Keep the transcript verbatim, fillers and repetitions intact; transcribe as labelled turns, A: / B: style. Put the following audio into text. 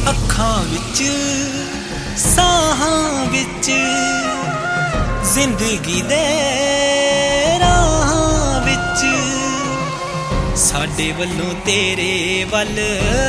A: ਅੱਖਾਂ ਵਿੱਚ ਸਾਹਾਂ ਵਿੱਚ ਜ਼ਿੰਦਗੀ ਦੇ ਰਾਹਾਂ ਵਿੱਚ ਸਾਡੇ ਵੱਲੋਂ ਤੇਰੇ ਵੱਲ